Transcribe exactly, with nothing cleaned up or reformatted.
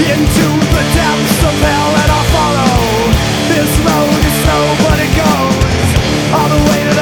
into the depths of hell, and I'll follow. This road is slow, but it goes all the way to the